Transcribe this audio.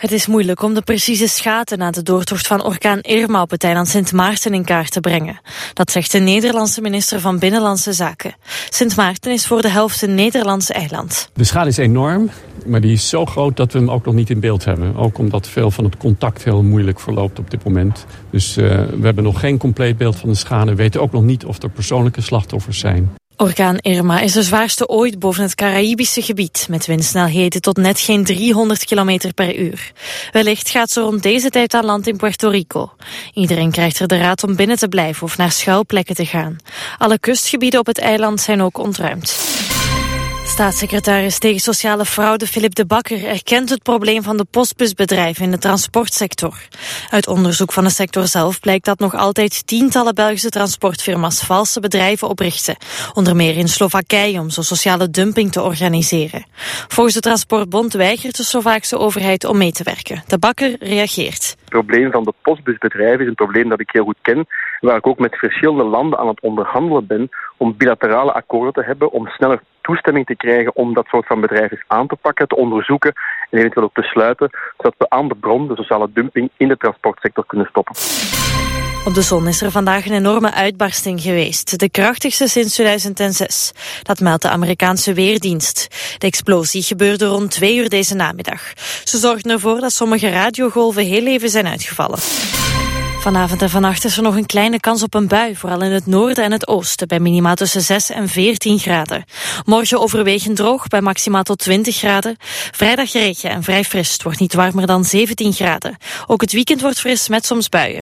Het is moeilijk om de precieze schaten na de doortocht van orkaan Irma op het eiland Sint Maarten in kaart te brengen. Dat zegt de Nederlandse minister van Binnenlandse Zaken. Sint Maarten is voor de helft een Nederlands eiland. De schade is enorm, maar die is zo groot dat we hem ook nog niet in beeld hebben. Ook omdat veel van het contact heel moeilijk verloopt op dit moment. Dus we hebben nog geen compleet beeld van de schade. We weten ook nog niet of er persoonlijke slachtoffers zijn. Orkaan Irma is de zwaarste ooit boven het Caraïbische gebied, met windsnelheden tot net geen 300 km per uur. Wellicht gaat ze rond deze tijd aan land in Puerto Rico. Iedereen krijgt er de raad om binnen te blijven of naar schuilplekken te gaan. Alle kustgebieden op het eiland zijn ook ontruimd. Staatssecretaris tegen sociale fraude Philip De Bakker erkent het probleem van de postbusbedrijven in de transportsector. Uit onderzoek van de sector zelf blijkt dat nog altijd tientallen Belgische transportfirma's valse bedrijven oprichten, onder meer in Slowakije om zo sociale dumping te organiseren. Volgens de Transportbond weigert de Slovaakse overheid om mee te werken. De Bakker reageert. Het probleem van de postbusbedrijven is een probleem dat ik heel goed ken, waar ik ook met verschillende landen aan het onderhandelen ben om bilaterale akkoorden te hebben, om sneller toestemming te krijgen om dat soort van bedrijven aan te pakken, te onderzoeken en eventueel ook te sluiten, zodat we aan de bron de sociale dumping in de transportsector kunnen stoppen. Op de zon is er vandaag een enorme uitbarsting geweest, de krachtigste sinds 2006. Dat meldt de Amerikaanse Weerdienst. De explosie gebeurde rond 2 uur deze namiddag. Ze zorgden ervoor dat sommige radiogolven heel even zijn uitgevallen. Vanavond en vannacht is er nog een kleine kans op een bui, vooral in het noorden en het oosten, bij minima tussen 6 en 14 graden. Morgen overwegend droog, bij maxima tot 20 graden. Vrijdag regen en vrij fris, het wordt niet warmer dan 17 graden. Ook het weekend wordt fris met soms buien.